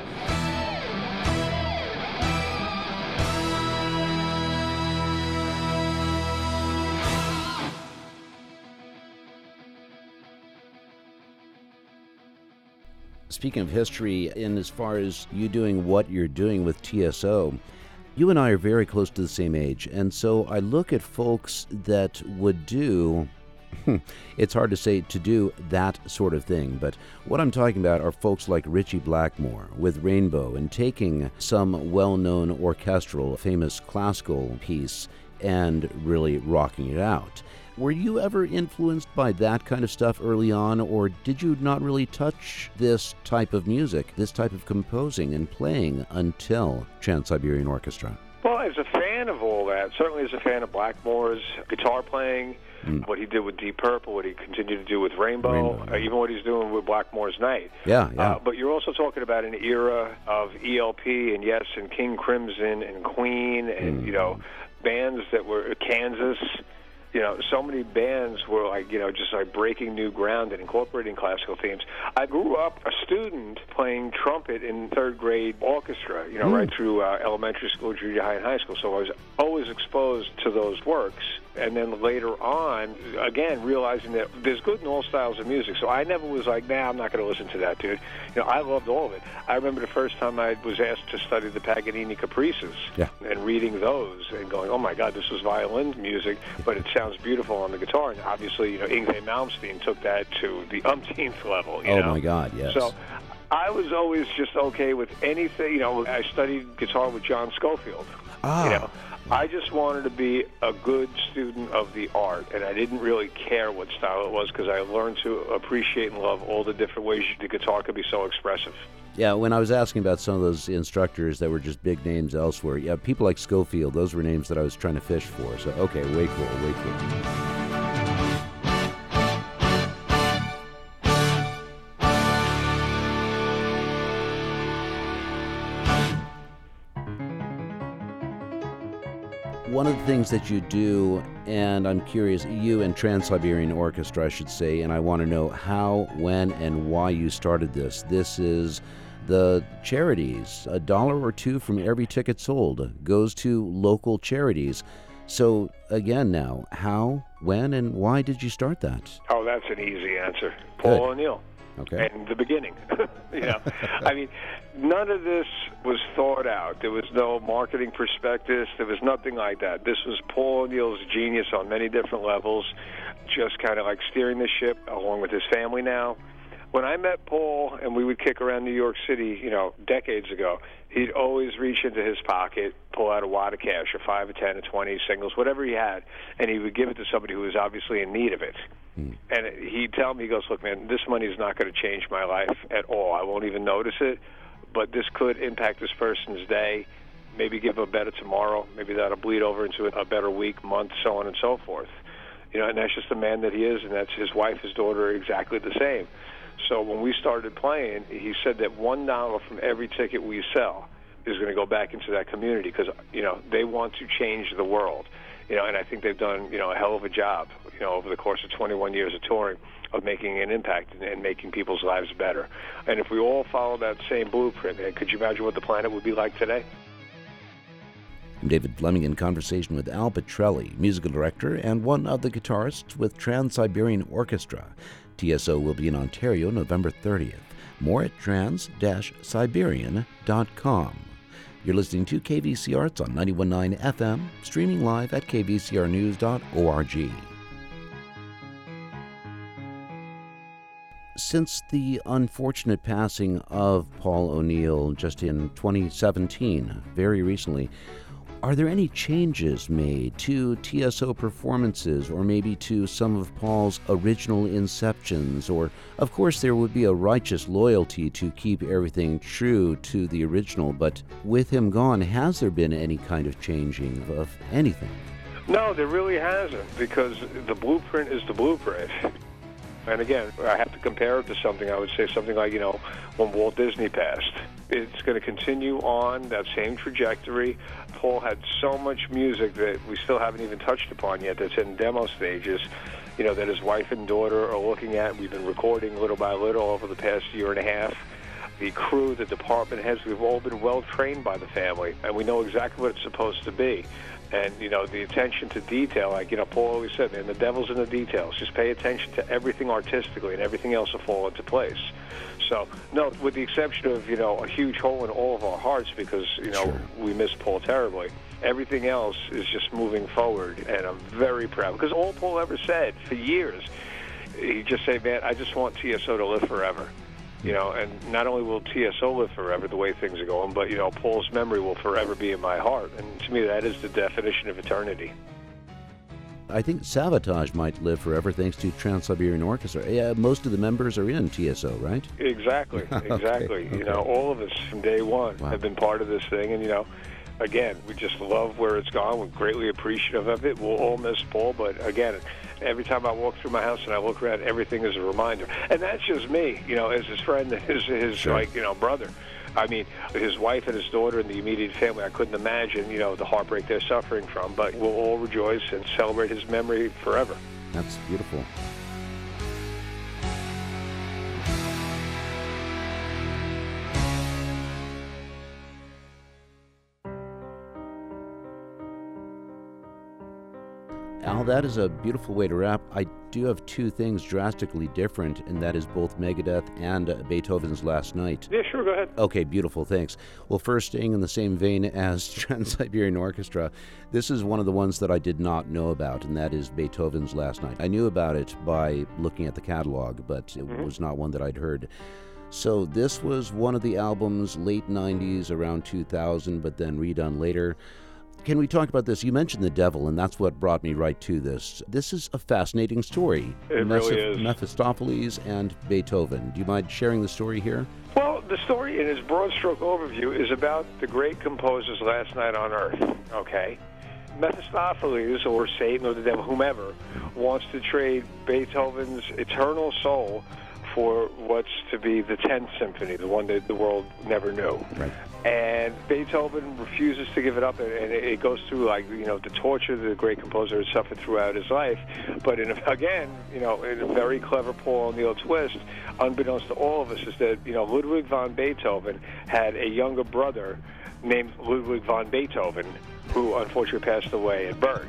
Speaking of history, and as far as you doing what you're doing with T S O, you and I are very close to the same age, and so I look at folks that would do, it's hard to say to do that sort of thing, but what I'm talking about are folks like Ritchie Blackmore with Rainbow, and taking some well-known orchestral, famous classical piece and really rocking it out. Were you ever influenced by that kind of stuff early on, or did you not really touch this type of music, this type of composing and playing until Trans-Siberian Orchestra? Well, as a fan of all that, certainly as a fan of Blackmore's guitar playing, mm. what he did with Deep Purple, what he continued to do with Rainbow, Rainbow yeah. uh, even what he's doing with Blackmore's Night. Yeah, yeah. Uh, but you're also talking about an era of E L P and Yes and King Crimson and Queen and, mm. you know, bands that were Kansas. You know, so many bands were like, you know, just like breaking new ground and incorporating classical themes. I grew up a student playing trumpet in third grade orchestra, you know, mm. right through uh, elementary school, junior high, and high school. So I was always exposed to those works. And then later on, again, realizing that there's good in all styles of music. So I never was like, nah, I'm not going to listen to that, dude. You know, I loved all of it. I remember the first time I was asked to study the Paganini Caprices yeah. and reading those and going, oh, my God, this was violin music, but it sounds beautiful on the guitar. And obviously, you know, Yngwie Malmsteen took that to the umpteenth level. You oh, know? my God, yes. So I was always just okay with anything. You know, I studied guitar with John Scofield. Ah. You know, I just wanted to be a good student of the art, and I didn't really care what style it was because I learned to appreciate and love all the different ways the guitar could be so expressive. Yeah, when I was asking about some of those instructors that were just big names elsewhere, yeah, people like Scofield, those were names that I was trying to fish for. So, okay, way cool, way cool. One of the things that you do, and I'm curious, you and Trans-Siberian Orchestra, I should say, and I want to know how, when, and why you started this. This is the charities. A dollar or two from every ticket sold goes to local charities. So, again now, how, when, and why did you start that? Oh, that's an easy answer. Paul O'Neill. Okay. And the beginning. you know, I mean, none of this was thought out. There was no marketing prospectus. There was nothing like that. This was Paul O'Neill's genius on many different levels, just kind of like steering the ship along with his family now. When I met Paul and we would kick around New York City, you know, decades ago, he'd always reach into his pocket, pull out a wad of cash, a five, a ten, a twenty, singles, whatever he had, and he would give it to somebody who was obviously in need of it. Mm. And he'd tell me, he goes, look, man, this money is not going to change my life at all. I won't even notice it, but this could impact this person's day, maybe give them a better tomorrow, maybe that'll bleed over into a better week, month, so on and so forth. You know, and that's just the man that he is, and that's his wife, his daughter, are exactly the same. So when we started playing, he said that one dollar from every ticket we sell is going to go back into that community because, you know, they want to change the world. You know, and I think they've done, you know, a hell of a job, you know, over the course of twenty-one years of touring of making an impact and, and making people's lives better. And if we all follow that same blueprint, could you imagine what the planet would be like today? I'm David Fleming in conversation with Al Pitrelli, musical director and one of the guitarists with Trans-Siberian Orchestra. T S O will be in Ontario November thirtieth. More at trans dash siberian dot com. You're listening to K V C Arts on ninety-one point nine F M, streaming live at k v c r news dot org. Since the unfortunate passing of Paul O'Neill just in twenty seventeen, very recently, are there any changes made to T S O performances or maybe to some of Paul's original inceptions? Or, of course, there would be a righteous loyalty to keep everything true to the original, but with him gone, has there been any kind of changing of anything? No, there really hasn't, because the blueprint is the blueprint. And again, I have to compare it to something. I would say something like, you know, when Walt Disney passed. It's going to continue on that same trajectory. Paul had so much music that we still haven't even touched upon yet that's in demo stages, you know, that his wife and daughter are looking at. We've been recording little by little over the past year and a half. The crew, the department heads, we've all been well trained by the family, and we know exactly what it's supposed to be. And, you know, the attention to detail, like, you know, Paul always said, man, the devil's in the details. Just pay attention to everything artistically, and everything else will fall into place. So, no, with the exception of, you know, a huge hole in all of our hearts because, you know, sure. we miss Paul terribly. Everything else is just moving forward, and I'm very proud. Because all Paul ever said for years, he just said, man, I just want T S O to live forever. You know, and not only will T S O live forever the way things are going, but, you know, Paul's memory will forever be in my heart. And to me, that is the definition of eternity. I think Savatage might live forever thanks to Trans-Siberian Orchestra. Yeah, most of the members are in T S O, right? Exactly, exactly. okay, you know, okay. all of us from day one wow. have been part of this thing. And, you know, again, we just love where it's gone. We're greatly appreciative of it. We'll all miss Paul, but again, every time I walk through my house and I look around, everything is a reminder. And that's just me, you know, as his friend, his, his sure. like, you know, brother. I mean, his wife and his daughter and the immediate family, I couldn't imagine, you know, the heartbreak they're suffering from. But we'll all rejoice and celebrate his memory forever. That's beautiful. Al, that is a beautiful way to wrap. I do have two things drastically different, and that is both Megadeth and uh, Beethoven's Last Night. Yeah, sure, go ahead. Okay, beautiful, thanks. Well, first, staying in the same vein as Trans-Siberian Orchestra, this is one of the ones that I did not know about, and that is Beethoven's Last Night. I knew about it by looking at the catalog, but it mm-hmm. was not one that I'd heard. So this was one of the albums, late nineties, around two thousand, but then redone later. Can we talk about this? You mentioned the devil, and that's what brought me right to this. This is a fascinating story. It Meph- really is. Mephistopheles and Beethoven. Do you mind sharing the story here? Well, the story in its broad stroke overview is about the great composer's last night on earth, okay? Mephistopheles, or Satan, or the devil, whomever, wants to trade Beethoven's eternal soul for what's to be the tenth Symphony, the one that the world never knew. Right. And Beethoven refuses to give it up, and it goes through, like, you know, the torture the great composer has suffered throughout his life. But in a, again, you know, in a very clever Paul O'Neill twist, unbeknownst to all of us, is that, you know, Ludwig van Beethoven had a younger brother named Ludwig van Beethoven, who unfortunately passed away at birth.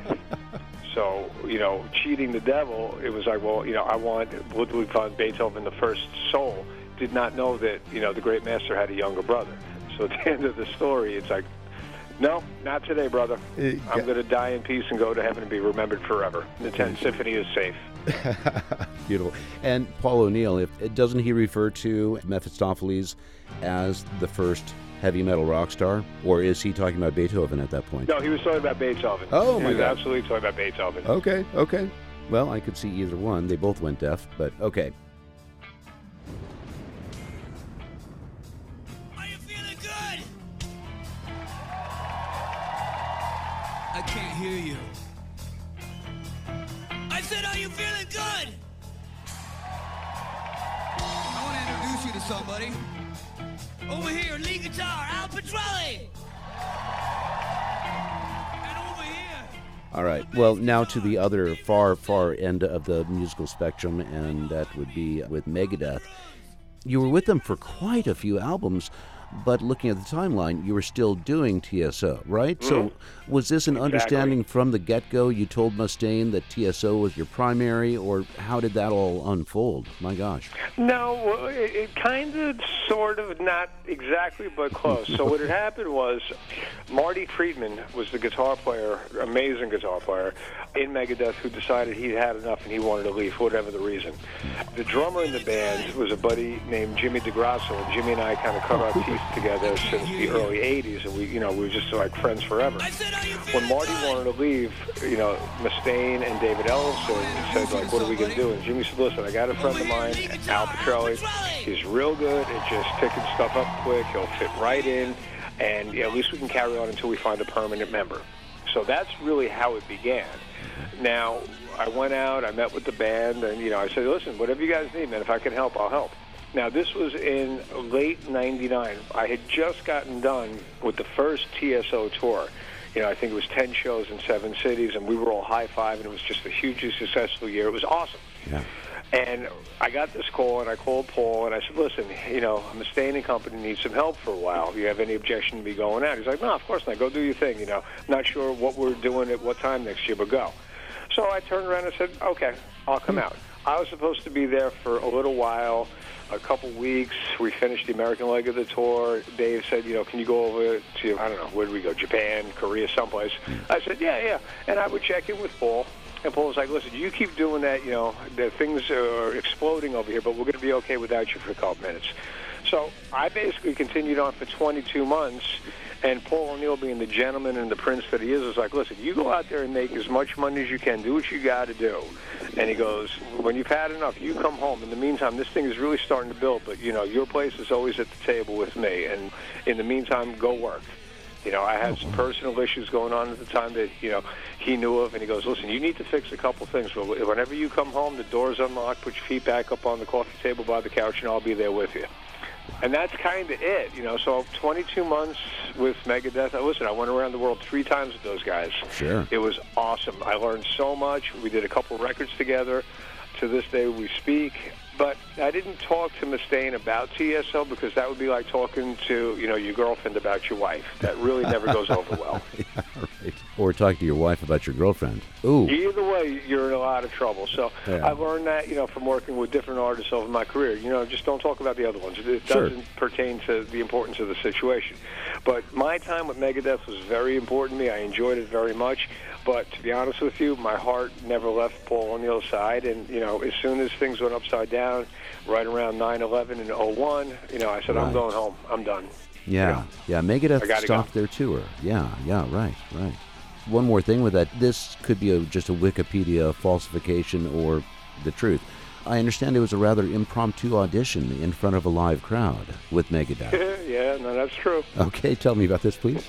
So, you know, cheating the devil, it was like, well, you know, I want Ludwig van Beethoven, the first soul, did not know that, you know, the great master had a younger brother. So at the end of the story, it's like, no, not today, brother. It, I'm going to die in peace and go to heaven and be remembered forever. The tenth Symphony is safe. Beautiful. And Paul O'Neill, if, doesn't he refer to Mephistopheles as the first heavy metal rock star, or is he talking about Beethoven at that point? No, he was talking about Beethoven. Oh, he my was God. absolutely talking about Beethoven. Okay, okay. Well, I could see either one. They both went deaf, but okay. Are you feeling good? I can't hear you. I said, are you feeling good? I want to introduce you to somebody. Over here, lead guitar, Al Petrelli. And over here. All right. Well, now to the other far, far end of the musical spectrum, and that would be with Megadeth. You were with them for quite a few albums. but looking at the timeline, you were still doing T S O, right? Mm-hmm. So was this an Exactly. understanding from the get-go? You told Mustaine that T S O was your primary, or how did that all unfold? My gosh. No, well, it, it kind of, sort of, not exactly, but close. So what had happened was Marty Friedman was the guitar player, amazing guitar player, in Megadeth, who decided he'd had enough and he wanted to leave for whatever the reason. The drummer in the band was a buddy named Jimmy DeGrasso, and Jimmy and I kind of cut our teeth together since the early eighties, and we, you know, we were just like friends forever. When Marty wanted to leave, you know, Mustaine and David Ellison said, like, what are we going to do? And Jimmy said, listen, I got a friend of mine, Al Petrelli. He's real good at just picking stuff up quick. He'll fit right in, and yeah, at least we can carry on until we find a permanent member. So that's really how it began. Now, I went out, I met with the band, and, you know, I said, listen, whatever you guys need, man, if I can help, I'll help. Now, this was in late ninety-nine. I had just gotten done with the first T S O tour. You know, I think it was ten shows in seven cities, and we were all high-fiving. It was just a hugely successful year. It was awesome. Yeah. And I got this call, and I called Paul, and I said, listen, you know, Mustaine and company needs some help for a while. Do you have any objection to me going out? He's like, no, of course not. Go do your thing, you know. Not sure what we're doing at what time next year, but go. So I turned around and said, okay, I'll come out. I was supposed to be there for a little while, a couple weeks. We finished the American leg of the tour. Dave said, you know, can you go over to, I don't know, where did we go, Japan, Korea, someplace? I said, yeah, yeah. And I would check in with Paul. And Paul was like, listen, you keep doing that, you know, the things are exploding over here, but we're going to be okay without you for a couple minutes. So I basically continued on for twenty-two months, and Paul O'Neill, being the gentleman and the prince that he is, was like, listen, you go out there and make as much money as you can. Do what you got to do. And he goes, when you've had enough, you come home. In the meantime, this thing is really starting to build, but, you know, your place is always at the table with me. And in the meantime, go work. You know, I had some personal issues going on at the time that, you know, he knew of, and he goes, listen, you need to fix a couple things. But whenever you come home, the door's unlocked, put your feet back up on the coffee table by the couch, and I'll be there with you. And that's kind of it, you know. So twenty-two months with Megadeth. Listen, I went around the world three times with those guys. Sure. It was awesome. I learned so much. We did a couple records together. To this day, we speak. But I didn't talk to Mustaine about T S O because that would be like talking to, you know, your girlfriend about your wife. That really never goes over well. Yeah, right. Or talking to your wife about your girlfriend. Ooh. Either way, you're in a lot of trouble. So Yeah. I learned that, you know, from working with different artists over my career. You know, just don't talk about the other ones. It Sure. doesn't pertain to the importance of the situation. But my time with Megadeth was very important to me. I enjoyed it very much. But to be honest with you, my heart never left Paul O'Neill's side. And, you know, as soon as things went upside down, right around nine eleven and oh one, you know, I said, Right. I'm going home. I'm done. Yeah, yeah. I Megadeth gotta stopped their tour. Yeah, yeah, right, right. One more thing with that. This could be a, just a Wikipedia falsification or the truth. I understand it was a rather impromptu audition in front of a live crowd with Megadeth. Yeah, no, that's true. Okay, tell me about this, please.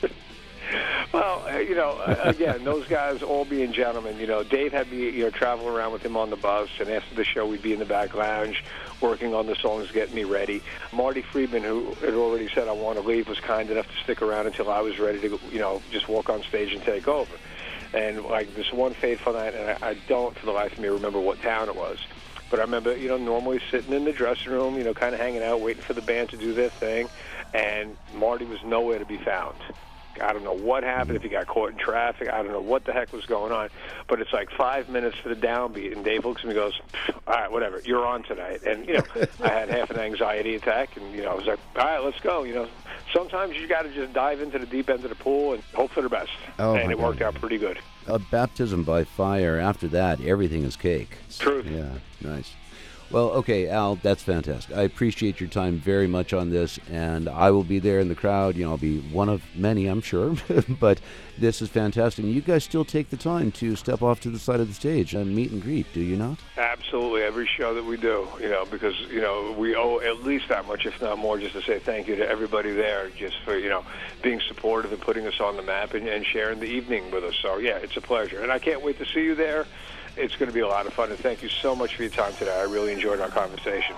Well, uh, you know, uh, again, those guys all being gentlemen. You know, Dave had me, you know, traveling around with him on the bus, and after the show, we'd be in the back lounge working on the songs, getting me ready. Marty Friedman, who had already said I want to leave, was kind enough to stick around until I was ready to, you know, just walk on stage and take over. And like this one fateful night, and I, I don't, for the life of me, remember what town it was. But I remember, you know, normally sitting in the dressing room, you know, kind of hanging out, waiting for the band to do their thing, and Marty was nowhere to be found. I don't know what happened, if he got caught in traffic. I don't know what the heck was going on. But it's like five minutes for the downbeat, and Dave looks at me and goes, all right, whatever, you're on tonight. And, you know, I had half an anxiety attack, and, you know, I was like, all right, let's go. You know, sometimes you got to just dive into the deep end of the pool and hope for the best. Oh, and my it worked God. out pretty good. A baptism by fire. After that, everything is cake. Truth. Yeah, nice. Well, okay, Al, that's fantastic. I appreciate your time very much on this, and I will be there in the crowd. You know, I'll be one of many, I'm sure, but this is fantastic. And you guys still take the time to step off to the side of the stage and meet and greet, do you not? Absolutely, every show that we do, you know, because, you know, we owe at least that much, if not more, just to say thank you to everybody there just for, you know, being supportive and putting us on the map and, and sharing the evening with us. So, yeah, it's a pleasure. And I can't wait to see you there. It's going to be a lot of fun, and thank you so much for your time today. I really enjoyed our conversation.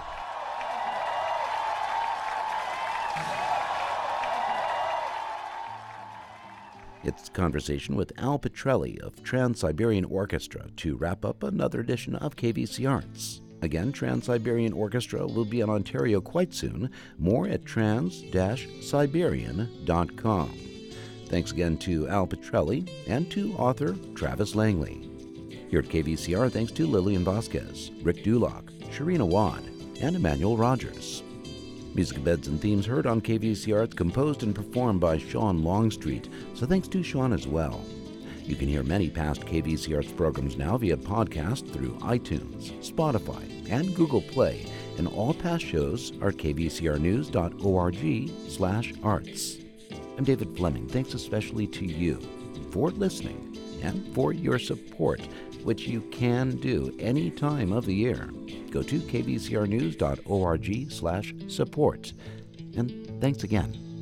It's a conversation with Al Petrelli of Trans-Siberian Orchestra to wrap up another edition of K V C Arts. Again, Trans-Siberian Orchestra will be in Ontario quite soon. More at trans dash siberian dot com. Thanks again to Al Petrelli and to author Travis Langley. Here at K V C R, thanks to Lillian Vasquez, Rick Dulock, Sharina Wad, and Emmanuel Rogers. Music beds and themes heard on K V C R, it's composed and performed by Sean Longstreet, so thanks to Sean as well. You can hear many past K V C Arts programs now via podcast through iTunes, Spotify, and Google Play, and all past shows are k v c r news dot org slash arts. I'm David Fleming. Thanks especially to you for listening and for your support, which you can do any time of the year. Go to k v c r news dot org slash support. And thanks again.